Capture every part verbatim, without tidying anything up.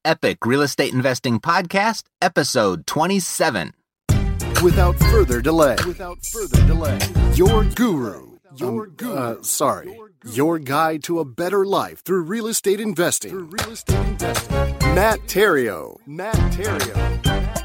Epic Real Estate Investing Podcast, episode twenty-seven. Without further delay, without further delay, your guru, your um, guru, uh, sorry, your guide to a better life through real estate investing, through real estate investing, Matt Theriault, Matt Theriault.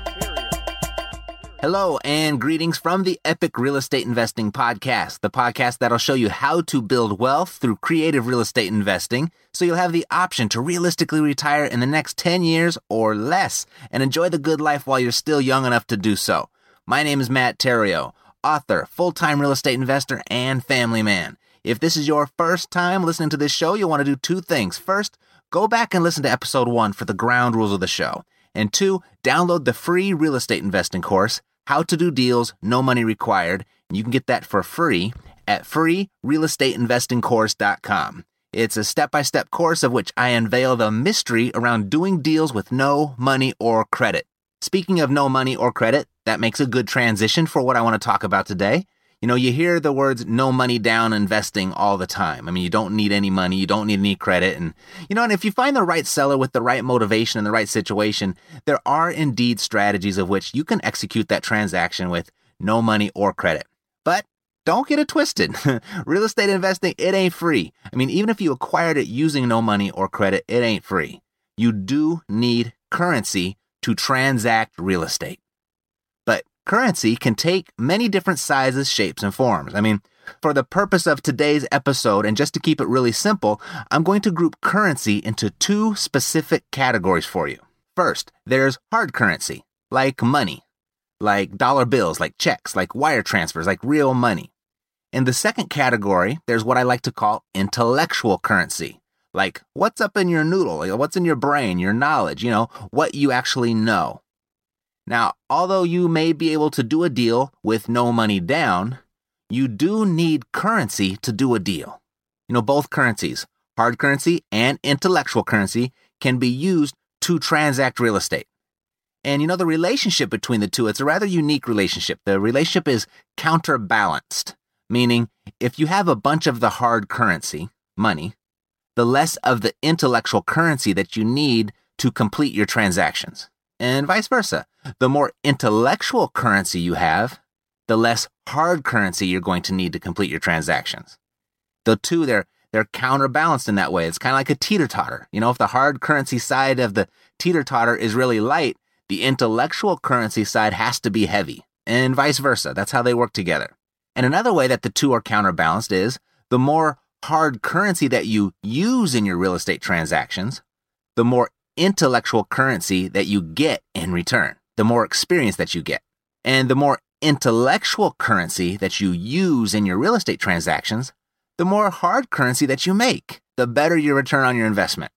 Hello and greetings from the Epic Real Estate Investing Podcast, the podcast that'll show you how to build wealth through creative real estate investing so you'll have the option to realistically retire in the next ten years or less and enjoy the good life while you're still young enough to do so. My name is Matt Theriault, author, full-time real estate investor, and family man. If this is your first time listening to this show, you'll want to do two things. First, go back and listen to episode one for the ground rules of the show. And two, download the free real estate investing course, How to Do Deals, No Money Required, and you can get that for free at free real estate investing course dot com. It's a step-by-step course of which I unveil the mystery around doing deals with no money or credit. Speaking of no money or credit, that makes a good transition for what I want to talk about today. You know, you hear the words no money down investing all the time. I mean, you don't need any money, you don't need any credit. And, you know, and if you find the right seller with the right motivation and the right situation, there are indeed strategies of which you can execute that transaction with no money or credit. But don't get it twisted. Real estate investing, it ain't free. I mean, even if you acquired it using no money or credit, it ain't free. You do need currency to transact real estate. But currency can take many different sizes, shapes, and forms. I mean, for the purpose of today's episode, and just to keep it really simple, I'm going to group currency into two specific categories for you. First, there's hard currency, like money, like dollar bills, like checks, like wire transfers, like real money. In the second category, there's what I like to call intellectual currency, like what's up in your noodle, what's in your brain, your knowledge, you know, what you actually know. Now, although you may be able to do a deal with no money down, you do need currency to do a deal. You know, both currencies, hard currency and intellectual currency, can be used to transact real estate. And you know, the relationship between the two, it's a rather unique relationship. The relationship is counterbalanced, meaning if you have a bunch of the hard currency, money, the less of the intellectual currency that you need to complete your transactions. And vice versa. The more intellectual currency you have, the less hard currency you're going to need to complete your transactions. The two, they're they're counterbalanced in that way. It's kind of like a teeter-totter. You know, if the hard currency side of the teeter-totter is really light, the intellectual currency side has to be heavy, and vice versa. That's how they work together. And another way that the two are counterbalanced is the more hard currency that you use in your real estate transactions, the more intellectual currency that you get in return, the more experience that you get. And the more intellectual currency that you use in your real estate transactions, the more hard currency that you make, the better your return on your investment.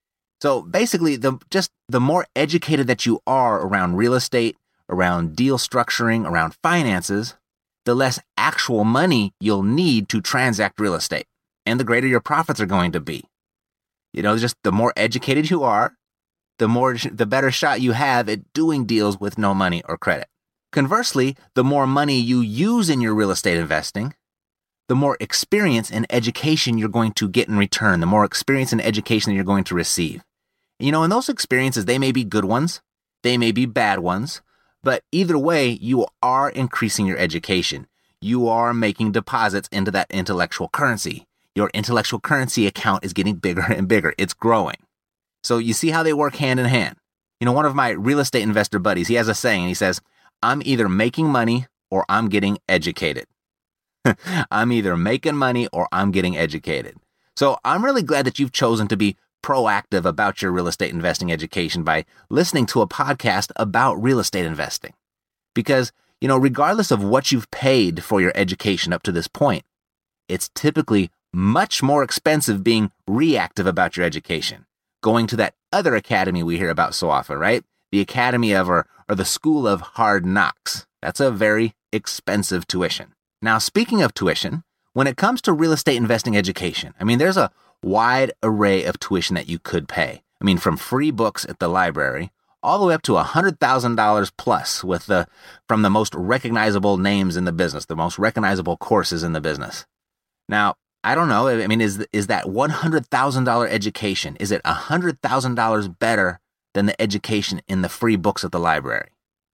So basically, the just the more educated that you are around real estate, around deal structuring, around finances, the less actual money you'll need to transact real estate, and the greater your profits are going to be. You know, just the more educated you are, the more, the better shot you have at doing deals with no money or credit. Conversely, the more money you use in your real estate investing, the more experience and education you're going to get in return, the more experience and education that you're going to receive. You know, and those experiences, they may be good ones, they may be bad ones, but either way, you are increasing your education. You are making deposits into that intellectual currency. Your intellectual currency account is getting bigger and bigger. It's growing. So you see how they work hand in hand. You know, one of my real estate investor buddies, he has a saying, and he says, I'm either making money or I'm getting educated. I'm either making money or I'm getting educated. So I'm really glad that you've chosen to be proactive about your real estate investing education by listening to a podcast about real estate investing. Because, you know, regardless of what you've paid for your education up to this point, it's typically much more expensive being reactive about your education. Going to that other academy we hear about so often, right? The academy of, or, or the school of hard knocks. That's a very expensive tuition. Now, speaking of tuition, when it comes to real estate investing education, I mean, there's a wide array of tuition that you could pay. I mean, from free books at the library, all the way up to one hundred thousand dollars plus with the, from the most recognizable names in the business, the most recognizable courses in the business. Now, I don't know. I mean, is is that one hundred thousand dollars education, is it one hundred thousand dollars better than the education in the free books at the library?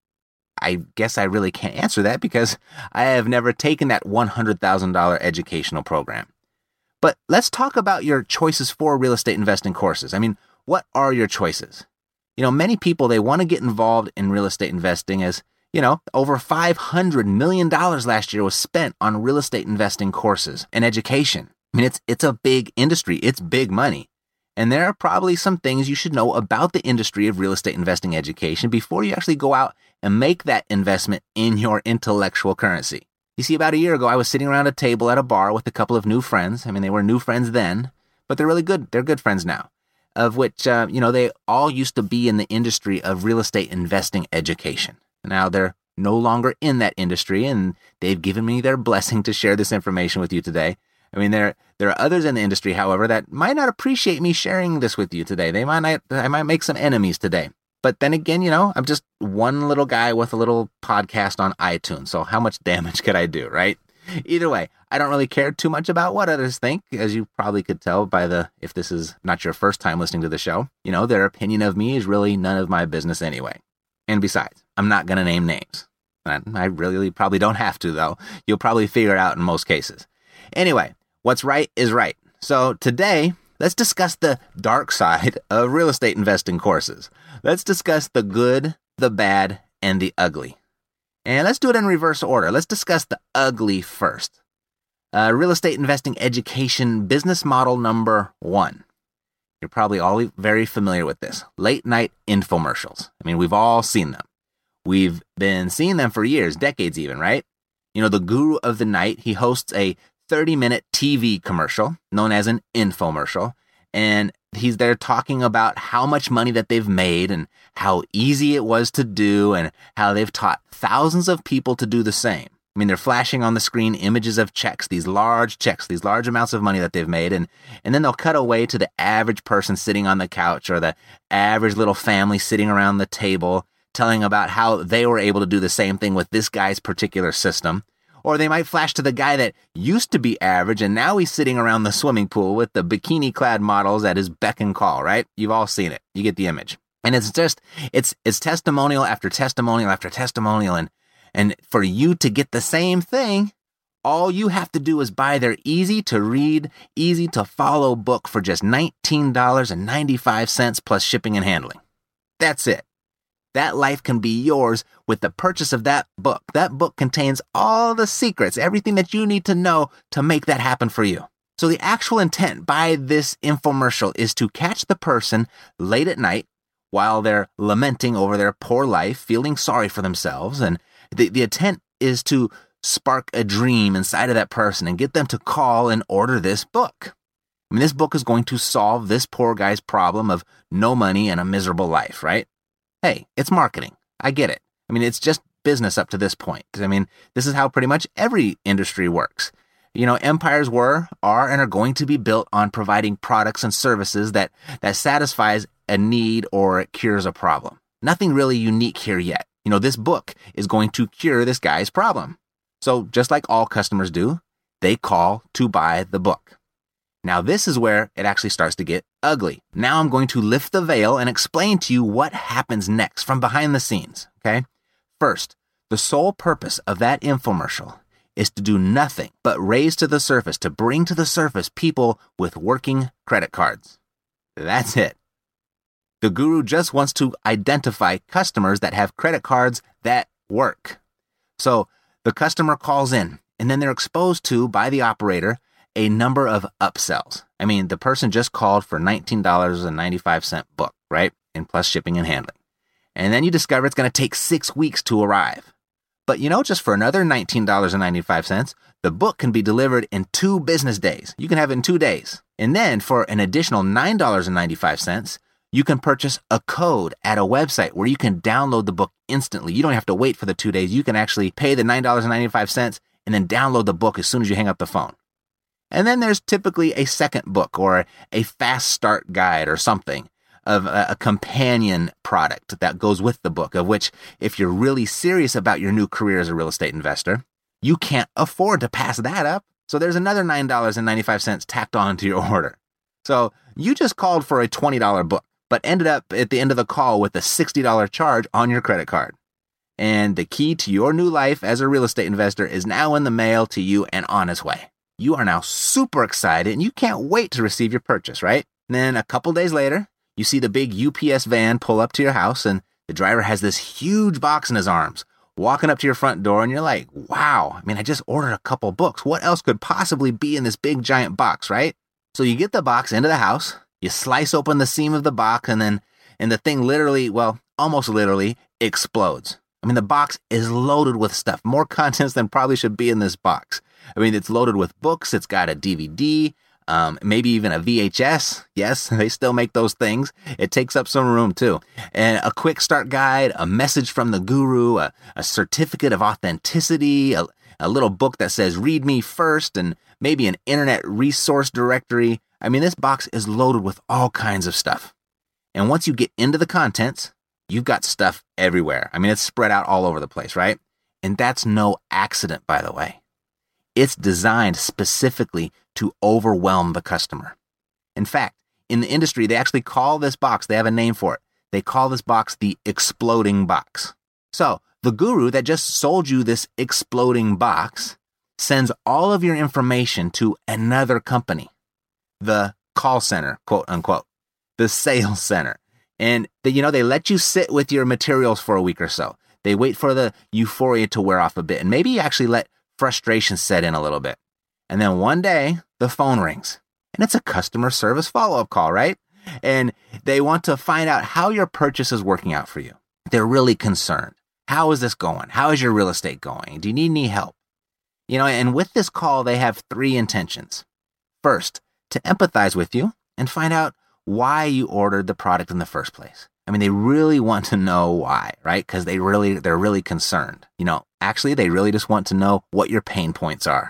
I guess I really can't answer that because I have never taken that one hundred thousand dollars educational program. But let's talk about your choices for real estate investing courses. I mean, what are your choices? You know, many people, they want to get involved in real estate investing as, you know, over five hundred million dollars last year was spent on real estate investing courses and education. I mean, it's it's a big industry. It's big money. And there are probably some things you should know about the industry of real estate investing education before you actually go out and make that investment in your intellectual currency. You see, about a year ago, I was sitting around a table at a bar with a couple of new friends. I mean, they were new friends then, but they're really good. They're good friends now, of which, uh, you know, they all used to be in the industry of real estate investing education. Now they're no longer in that industry, and they've given me their blessing to share this information with you today. I mean, there there are others in the industry, however, that might not appreciate me sharing this with you today. They might not, I might make some enemies today. But then again, you know, I'm just one little guy with a little podcast on iTunes. So how much damage could I do, right? Either way, I don't really care too much about what others think, as you probably could tell by the, if this is not your first time listening to the show, you know, their opinion of me is really none of my business anyway. And besides, I'm not going to name names. I really probably don't have to, though. You'll probably figure it out in most cases. Anyway, what's right is right. So today, let's discuss the dark side of real estate investing courses. Let's discuss the good, the bad, and the ugly. And let's do it in reverse order. Let's discuss the ugly first. Uh, real estate investing education business model number one. You're probably all very familiar with this. Late night infomercials. I mean, we've all seen them. We've been seeing them for years, decades even, right? You know, the guru of the night, he hosts a thirty-minute T V commercial known as an infomercial. And he's there talking about how much money that they've made and how easy it was to do and how they've taught thousands of people to do the same. I mean, they're flashing on the screen images of checks, these large checks, these large amounts of money that they've made. And, and then they'll cut away to the average person sitting on the couch or the average little family sitting around the table telling about how they were able to do the same thing with this guy's particular system. Or they might flash to the guy that used to be average and now he's sitting around the swimming pool with the bikini-clad models at his beck and call, right? You've all seen it. You get the image. And it's just, it's it's testimonial after testimonial after testimonial. And, and for you to get the same thing, all you have to do is buy their easy-to-read, easy-to-follow book for just nineteen dollars and ninety-five cents plus shipping and handling. That's it. That life can be yours with the purchase of that book. That book contains all the secrets, everything that you need to know to make that happen for you. So the actual intent by this infomercial is to catch the person late at night while they're lamenting over their poor life, feeling sorry for themselves. And the, the intent is to spark a dream inside of that person and get them to call and order this book. I mean, this book is going to solve this poor guy's problem of no money and a miserable life, right? Hey, it's marketing. I get it. I mean, it's just business up to this point. I mean, this is how pretty much every industry works. You know, empires were, are, and are going to be built on providing products and services that, that satisfies a need or cures a problem. Nothing really unique here yet. You know, this book is going to cure this guy's problem. So just like all customers do, they call to buy the book. Now, this is where it actually starts to get ugly. Now I'm going to lift the veil and explain to you what happens next from behind the scenes, okay? First, the sole purpose of that infomercial is to do nothing but raise to the surface, to bring to the surface people with working credit cards. That's it. The guru just wants to identify customers that have credit cards that work. So the customer calls in, and then they're exposed to, by the operator, a number of upsells. I mean, the person just called for nineteen dollars and ninety-five cents book, right? And plus shipping and handling. And then you discover it's going to take six weeks to arrive. But you know, just for another nineteen dollars and ninety-five cents, the book can be delivered in two business days. You can have it in two days. And then for an additional nine dollars and ninety-five cents, you can purchase a code at a website where you can download the book instantly. You don't have to wait for the two days. You can actually pay the nine dollars and ninety-five cents and then download the book as soon as you hang up the phone. And then there's typically a second book or a fast start guide or something of a, a companion product that goes with the book, of which, if you're really serious about your new career as a real estate investor, you can't afford to pass that up. So there's another nine dollars and ninety-five cents tacked on to your order. So you just called for a twenty dollars book. but ended up at the end of the call with a sixty dollars charge on your credit card. And the key to your new life as a real estate investor is now in the mail to you and on its way. You are now super excited and you can't wait to receive your purchase, right? And then a couple days later, you see the big U P S van pull up to your house and the driver has this huge box in his arms, walking up to your front door, and you're like, wow, I mean, I just ordered a couple books. What else could possibly be in this big giant box, right? So you get the box into the house, you slice open the seam of the box, and then and the thing literally, well, almost literally explodes. I mean, the box is loaded with stuff, more contents than probably should be in this box. I mean, it's loaded with books, it's got a D V D, Um, maybe even a V H S. Yes, they still make those things. It takes up some room too. And a quick start guide, a message from the guru, a, a certificate of authenticity, a, a little book that says read me first, and maybe an internet resource directory. I mean, this box is loaded with all kinds of stuff. And once you get into the contents, you've got stuff everywhere. I mean, it's spread out all over the place, right? And that's no accident, by the way. It's designed specifically to overwhelm the customer. In fact, in the industry, they actually call this box, they have a name for it. They call this box the exploding box. So the guru that just sold you this exploding box sends all of your information to another company, the call center, quote unquote, the sales center. And they, you know, they let you sit with your materials for a week or so. They wait for the euphoria to wear off a bit, and maybe you actually let frustration set in a little bit. And then one day, the phone rings, and it's a customer service follow-up call, right? And they want to find out how your purchase is working out for you. They're really concerned. How is this going? How is your real estate going? Do you need any help? You know, and with this call, they have three intentions. First, to empathize with you and find out why you ordered the product in the first place. I mean, they really want to know why, right? Because they really, they're really concerned. You know, actually, they really just want to know what your pain points are.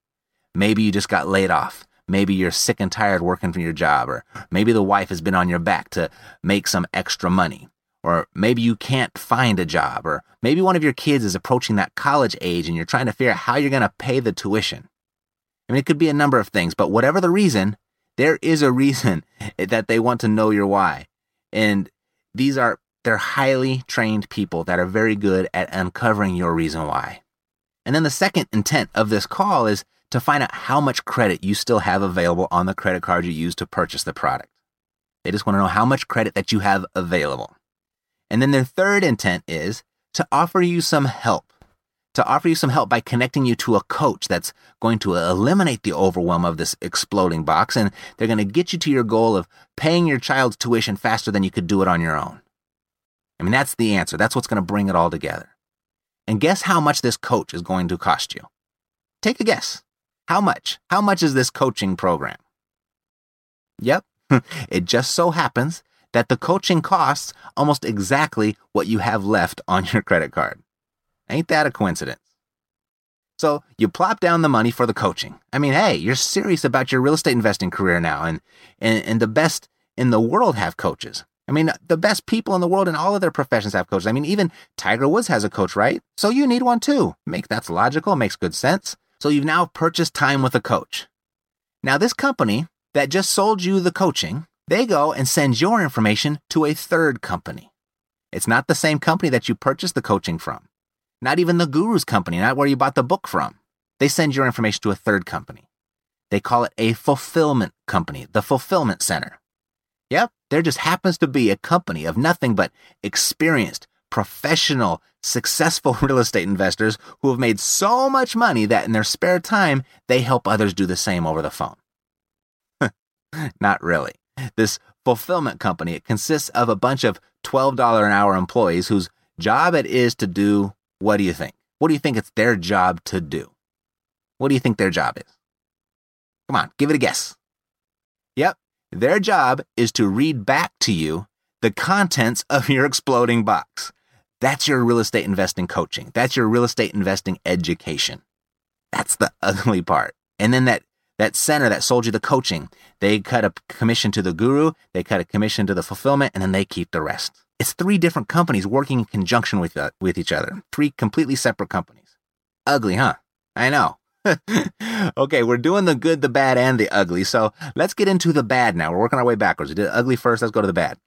Maybe you just got laid off. Maybe you're sick and tired working for your job, or maybe the wife has been on your back to make some extra money, or maybe you can't find a job, or maybe one of your kids is approaching that college age and you're trying to figure out how you're going to pay the tuition. I mean, it could be a number of things, but whatever the reason, there is a reason that they want to know your why. And these are, they're highly trained people that are very good at uncovering your reason why. And then the second intent of this call is to find out how much credit you still have available on the credit card you used to purchase the product. They just want to know how much credit that you have available. And then their third intent is to offer you some help. To offer you some help by connecting you to a coach that's going to eliminate the overwhelm of this exploding box, and they're going to get you to your goal of paying your child's tuition faster than you could do it on your own. I mean, that's the answer. That's what's going to bring it all together. And guess how much this coach is going to cost you? Take a guess. How much? How much is this coaching program? Yep, it just so happens that the coaching costs almost exactly what you have left on your credit card. Ain't that a coincidence? So you plop down the money for the coaching. I mean, hey, you're serious about your real estate investing career now, and, and, and the best in the world have coaches. I mean, the best people in the world in all of their professions have coaches. I mean, even Tiger Woods has a coach, right? So you need one too. Make, that's logical, makes good sense. So you've now purchased time with a coach. Now this company that just sold you the coaching, they go and send your information to a third company. It's not the same company that you purchased the coaching from. Not even the guru's company, not where you bought the book from. They send your information to a third company. They call it a fulfillment company, the fulfillment center. Yep, there just happens to be a company of nothing but experienced, professional, successful real estate investors who have made so much money that in their spare time, they help others do the same over the phone. Not really. This fulfillment company, it consists of a bunch of twelve dollars an hour employees whose job it is to do, what do you think? What do you think it's their job to do? What do you think their job is? Come on, give it a guess. Yep, their job is to read back to you the contents of your exploding box. That's your real estate investing coaching. That's your real estate investing education. That's the ugly part. And then that, that center that sold you the coaching, they cut a commission to the guru, they cut a commission to the fulfillment, and then they keep the rest. It's three different companies working in conjunction with, uh, with each other. Three completely separate companies. Ugly, huh? I know. Okay, we're doing the good, the bad, and the ugly. So let's get into the bad now. We're working our way backwards. We did ugly first. Let's go to the bad.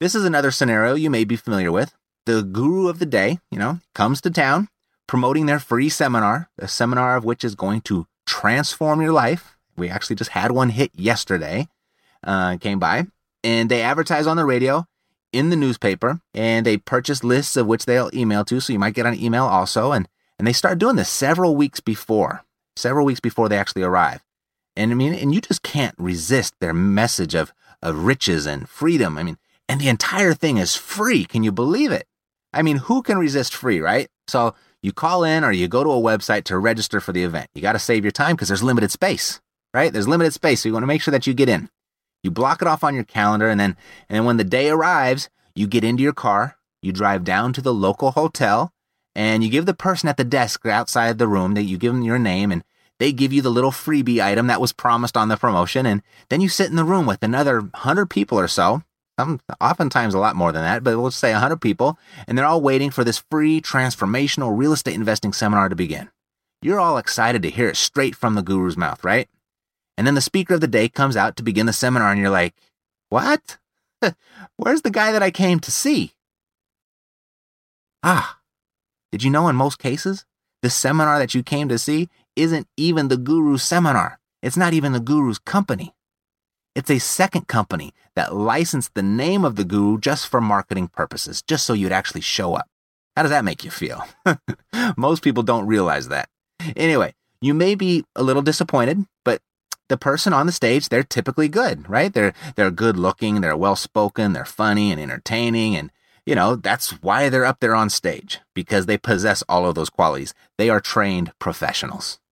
this is another scenario you may be familiar with. The guru of the day, you know, comes to town promoting their free seminar, a seminar of which is going to transform your life. We actually just had one hit yesterday, uh, came by, and they advertise on the radio, in the newspaper, and they purchase lists of which they'll email to, so you might get an email also, and, and they start doing this several weeks before, several weeks before they actually arrive. And I mean, and you just can't resist their message of, of riches and freedom. I mean, and the entire thing is free. Can you believe it? I mean, who can resist free, right? So you call in or you go to a website to register for the event. You got to save your time because there's limited space, right? There's limited space, so you want to make sure that you get in. You block it off on your calendar, and then and then when the day arrives, you get into your car, you drive down to the local hotel, and you give the person at the desk outside the room, that you give them your name, and they give you the little freebie item that was promised on the promotion, and then you sit in the room with another one hundred people or so, some, oftentimes a lot more than that, but let's say one hundred people, and they're all waiting for this free transformational real estate investing seminar to begin. You're all excited to hear it straight from the guru's mouth, right? And then the speaker of the day comes out to begin the seminar, and you're like, what? Where's the guy that I came to see? Ah, did you know in most cases, the seminar that you came to see isn't even the guru's seminar. It's not even the guru's company. It's a second company that licensed the name of the guru just for marketing purposes, just so you'd actually show up. How does that make you feel? Most people don't realize that. Anyway, you may be a little disappointed, but the person on the stage, they're typically good, right? They're they're good looking, they're well spoken, they're funny and entertaining, and you know, that's why they're up there on stage, because they possess all of those qualities. They are trained professionals.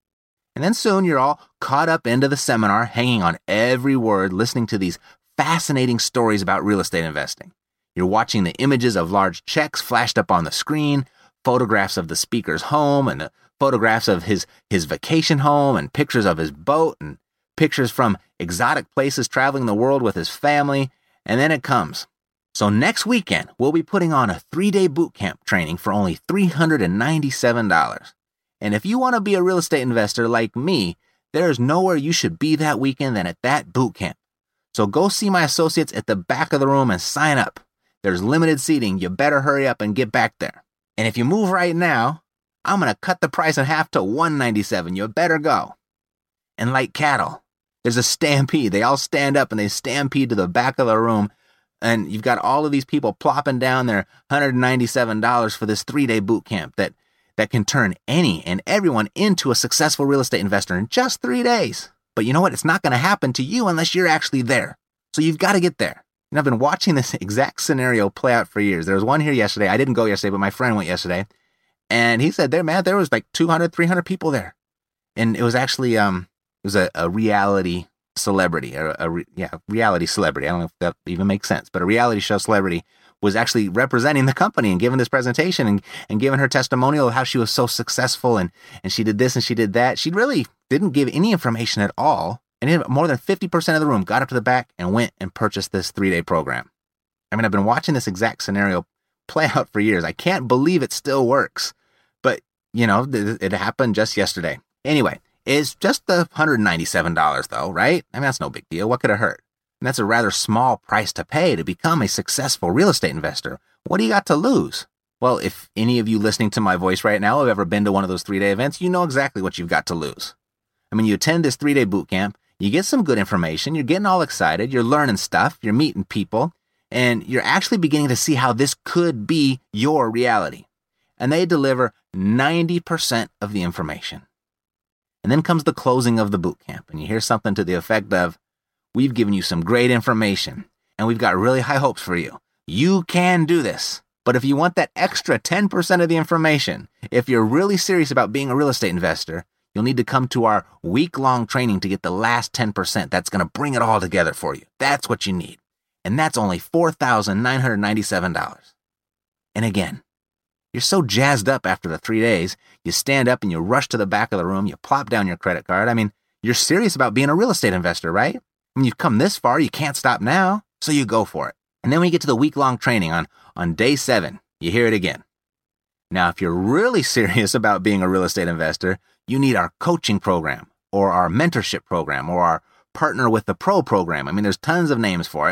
And then soon you're all caught up into the seminar, hanging on every word, listening to these fascinating stories about real estate investing. You're watching the images of large checks flashed up on the screen, photographs of the speaker's home, and the photographs of his, his vacation home, and pictures of his boat, and pictures from exotic places traveling the world with his family. And then it comes. So next weekend, we'll be putting on a three-day boot camp training for only three hundred ninety-seven dollars. And if you want to be a real estate investor like me, there is nowhere you should be that weekend than at that boot camp. So go see my associates at the back of the room and sign up. There's limited seating. You better hurry up and get back there. And if you move right now, I'm going to cut the price in half to one hundred ninety-seven dollars. You better go. And like cattle, there's a stampede. They all stand up and they stampede to the back of the room. And you've got all of these people plopping down their one hundred ninety-seven dollars for this three-day boot camp that, that can turn any and everyone into a successful real estate investor in just three days. But you know what? It's not going to happen to you unless you're actually there. So you've got to get there. And I've been watching this exact scenario play out for years. There was one here yesterday. I didn't go yesterday, but my friend went yesterday. And he said there, man, there was like two hundred, three hundred people there. And it was actually, um, it was a, a reality celebrity, a, a re, yeah, reality celebrity. I don't know if that even makes sense, but a reality show celebrity was actually representing the company and giving this presentation and, and giving her testimonial of how she was so successful and, and she did this and she did that. She really didn't give any information at all. And more than fifty percent of the room got up to the back and went and purchased this three-day program. I mean, I've been watching this exact scenario play out for years. I can't believe it still works. But, you know, th- it happened just yesterday. Anyway, it's just the one hundred ninety-seven dollars, though, right? I mean, that's no big deal. What could it hurt? And that's a rather small price to pay to become a successful real estate investor. What do you got to lose? Well, if any of you listening to my voice right now have ever been to one of those three-day events, you know exactly what you've got to lose. I mean, you attend this three-day boot camp, you get some good information, you're getting all excited, you're learning stuff, you're meeting people, and you're actually beginning to see how this could be your reality. And they deliver ninety percent of the information. And then comes the closing of the boot camp, and you hear something to the effect of, we've given you some great information, and we've got really high hopes for you. You can do this. But if you want that extra ten percent of the information, if you're really serious about being a real estate investor, you'll need to come to our week-long training to get the last ten percent. That's going to bring it all together for you. That's what you need. And that's only four thousand nine hundred ninety-seven dollars. And again, you're so jazzed up after the three days, you stand up and you rush to the back of the room, you plop down your credit card. I mean, you're serious about being a real estate investor, right? When you've come this far, you can't stop now, so you go for it. And then when you get to the week-long training on, on day seven, you hear it again. Now, if you're really serious about being a real estate investor, you need our coaching program or our mentorship program or our partner with the pro program. I mean, there's tons of names for it.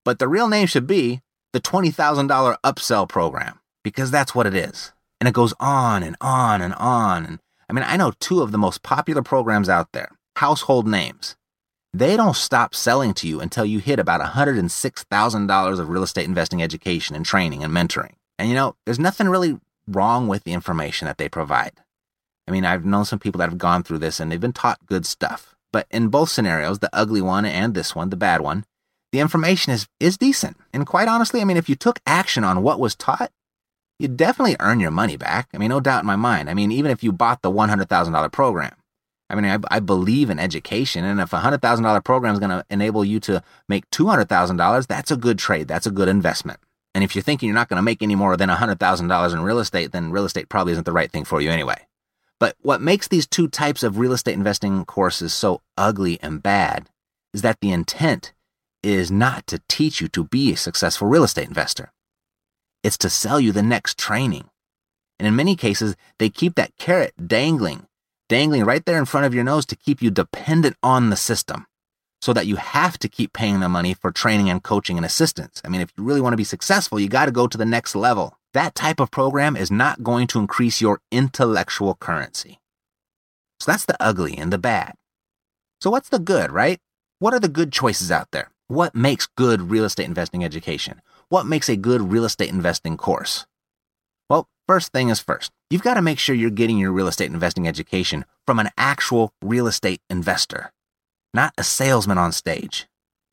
But the real name should be the twenty thousand dollars upsell program, because that's what it is. And it goes on and on and on. And I mean, I know two of the most popular programs out there, household names. They don't stop selling to you until you hit about one hundred six thousand dollars of real estate investing education and training and mentoring. And you know, there's nothing really wrong with the information that they provide. I mean, I've known some people that have gone through this and they've been taught good stuff. But in both scenarios, the ugly one and this one, the bad one, the information is, is decent. And quite honestly, I mean, if you took action on what was taught, you'd definitely earn your money back. I mean, no doubt in my mind. I mean, even if you bought the one hundred thousand dollars program. I mean, I, I believe in education, and if a one hundred thousand dollars program is going to enable you to make two hundred thousand dollars, that's a good trade. That's a good investment. And if you're thinking you're not going to make any more than one hundred thousand dollars in real estate, then real estate probably isn't the right thing for you anyway. But what makes these two types of real estate investing courses so ugly and bad is that the intent is not to teach you to be a successful real estate investor. It's to sell you the next training. And in many cases, they keep that carrot dangling, dangling right there in front of your nose to keep you dependent on the system so that you have to keep paying the money for training and coaching and assistance. I mean, if you really want to be successful, you got to go to the next level. That type of program is not going to increase your intellectual currency. So that's the ugly and the bad. So what's the good, right? What are the good choices out there? What makes good real estate investing education? What makes a good real estate investing course? Well, first thing is first. You've got to make sure you're getting your real estate investing education from an actual real estate investor, not a salesman on stage.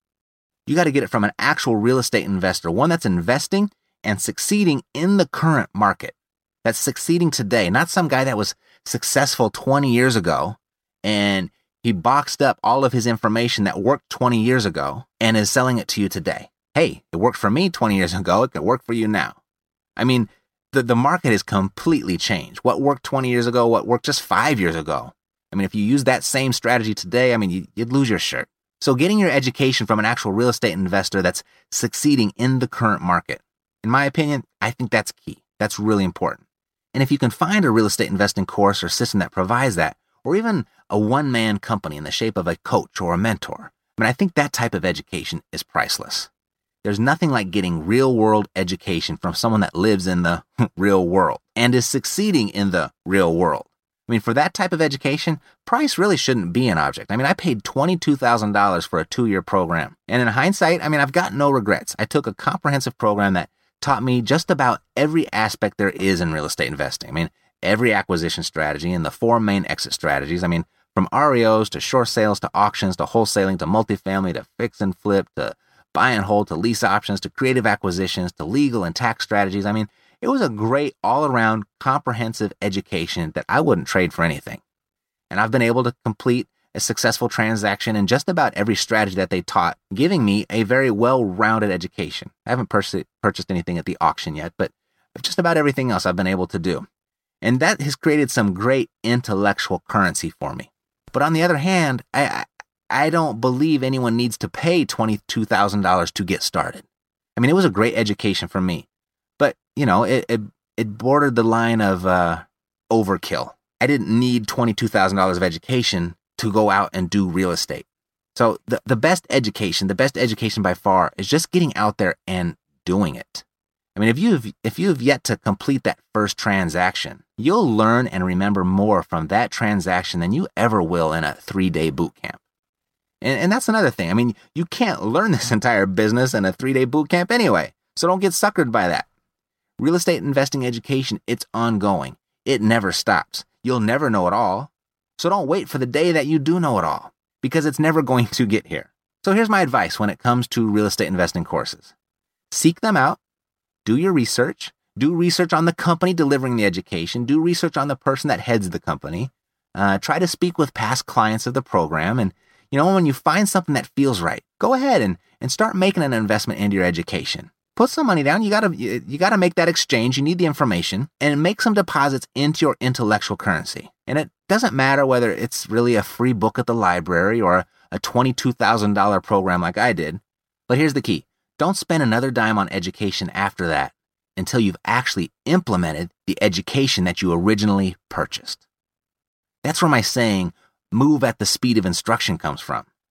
You got to get it from an actual real estate investor, one that's investing and succeeding in the current market, that's succeeding today, not some guy that was successful twenty years ago and he boxed up all of his information that worked twenty years ago and is selling it to you today. Hey, it worked for me twenty years ago. It could work for you now. I mean, the, the market has completely changed. What worked twenty years ago, what worked just five years ago. I mean, if you use that same strategy today, I mean, you, you'd lose your shirt. So getting your education from an actual real estate investor that's succeeding in the current market, in my opinion, I think that's key. That's really important. And if you can find a real estate investing course or system that provides that, or even a one-man company in the shape of a coach or a mentor, I mean, I think that type of education is priceless. There's nothing like getting real-world education from someone that lives in the real world and is succeeding in the real world. I mean, for that type of education, price really shouldn't be an object. I mean, I paid twenty-two thousand dollars for a two-year program. And in hindsight, I mean, I've got no regrets. I took a comprehensive program that taught me just about every aspect there is in real estate investing. I mean, every acquisition strategy and the four main exit strategies. I mean, from R E Os to short sales to auctions to wholesaling to multifamily to fix and flip to buy and hold to lease options to creative acquisitions to legal and tax strategies. I mean, it was a great all-around comprehensive education that I wouldn't trade for anything. And I've been able to complete a successful transaction in just about every strategy that they taught, giving me a very well-rounded education. I haven't pur- purchased anything at the auction yet, but just about everything else I've been able to do. And that has created some great intellectual currency for me. But on the other hand, I, I, I don't believe anyone needs to pay twenty-two thousand dollars to get started. I mean, it was a great education for me. But, you know, it it, it bordered the line of uh, overkill. I didn't need twenty-two thousand dollars of education to go out and do real estate. So the, the best education, the best education by far is just getting out there and doing it. I mean, if you've, if you've yet to complete that first transaction, you'll learn and remember more from that transaction than you ever will in a three-day boot camp. And, and that's another thing. I mean, you can't learn this entire business in a three-day boot camp anyway. So don't get suckered by that. Real estate investing education, it's ongoing. It never stops. You'll never know it all. So don't wait for the day that you do know it all, because it's never going to get here. So here's my advice when it comes to real estate investing courses. Seek them out. Do your research. Do research on the company delivering the education. Do research on the person that heads the company. Uh, try to speak with past clients of the program. And, you know, when you find something that feels right, go ahead and, and start making an investment into your education. Put some money down. You gotta, you, you gotta make that exchange. You need the information and make some deposits into your intellectual currency. And it doesn't matter whether it's really a free book at the library or a twenty-two thousand dollars program like I did. But here's the key. Don't spend another dime on education after that until you've actually implemented the education that you originally purchased. That's where my saying, move at the speed of instruction, comes from.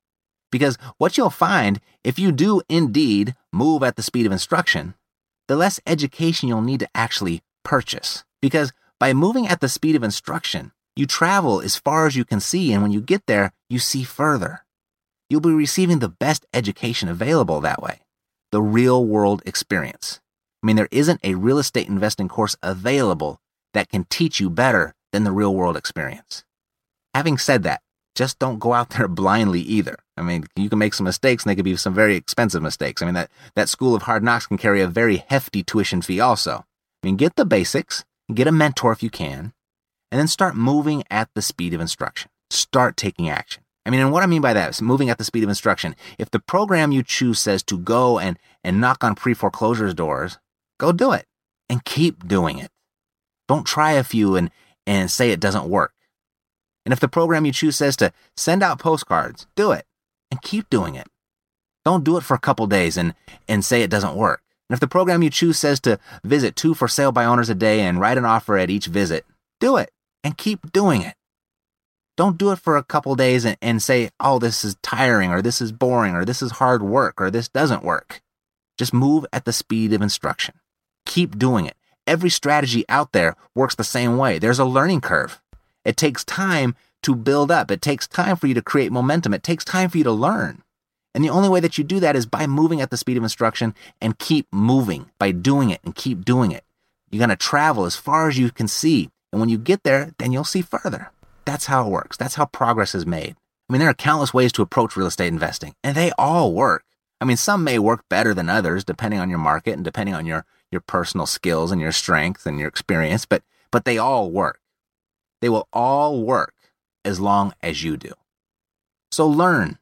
Because what you'll find, if you do indeed move at the speed of instruction, the less education you'll need to actually purchase. Because by moving at the speed of instruction, you travel as far as you can see, and when you get there, you see further. You'll be receiving the best education available that way, the real-world experience. I mean, there isn't a real estate investing course available that can teach you better than the real-world experience. Having said that, just don't go out there blindly either. I mean, you can make some mistakes, and they could be some very expensive mistakes. I mean, that, that School of Hard Knocks can carry a very hefty tuition fee also. I mean, get the basics, get a mentor if you can, and then start moving at the speed of instruction. Start taking action. I mean, and what I mean by that is moving at the speed of instruction. If the program you choose says to go and, and knock on pre-foreclosures doors, go do it and keep doing it. Don't try a few and, and say it doesn't work. And if the program you choose says to send out postcards, do it and keep doing it. Don't do it for a couple days and, and say it doesn't work. And if the program you choose says to visit two for sale by owners a day and write an offer at each visit, do it and keep doing it. Don't do it for a couple days and, and say, oh, this is tiring, or this is boring, or this is hard work, or this doesn't work. Just move at the speed of instruction. Keep doing it. Every strategy out there works the same way. There's a learning curve. It takes time to build up. It takes time for you to create momentum. It takes time for you to learn. And the only way that you do that is by moving at the speed of instruction and keep moving, by doing it and keep doing it. You're going to travel as far as you can see. And when you get there, then you'll see further. That's how it works. That's how progress is made. I mean, there are countless ways to approach real estate investing, and they all work. I mean, some may work better than others, depending on your market and depending on your, your personal skills and your strengths and your experience, but, but they all work. They will all work as long as you do. So learn,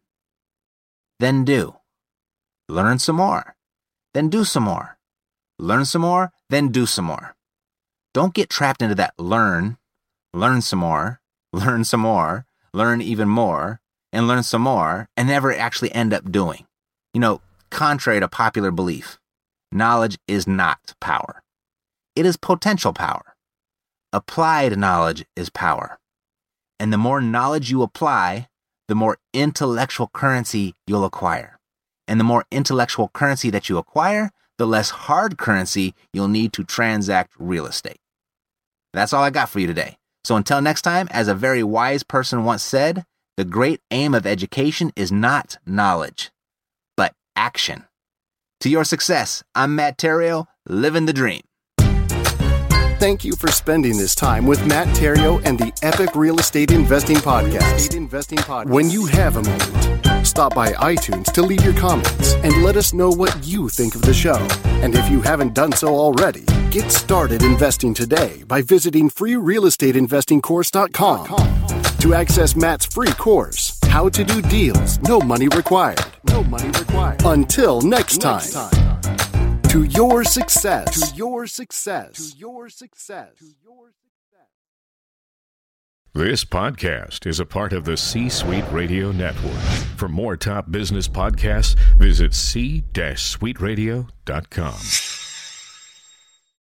then do. Learn some more, then do some more. Learn some more, then do some more. Don't get trapped into that learn, learn some more, learn some more, learn even more, and learn some more, and never actually end up doing. You know, contrary to popular belief, knowledge is not power. It is potential power. Applied knowledge is power. And the more knowledge you apply, the more intellectual currency you'll acquire. And the more intellectual currency that you acquire, the less hard currency you'll need to transact real estate. That's all I got for you today. So until next time, as a very wise person once said, the great aim of education is not knowledge, but action. To your success, I'm Matt Theriault, living the dream. Thank you for spending this time with Matt Theriault and the Epic Real Estate Investing Podcast. When you have a moment, stop by iTunes to leave your comments and let us know what you think of the show. And if you haven't done so already, get started investing today by visiting free real estate investing course dot com to access Matt's free course, How to Do Deals, No Money Required. No money required. Until next time. Next time. To your success. To your success. To your success. To your success. This podcast is a part of the C-Suite Radio Network. For more top business podcasts, visit c suite radio dot com.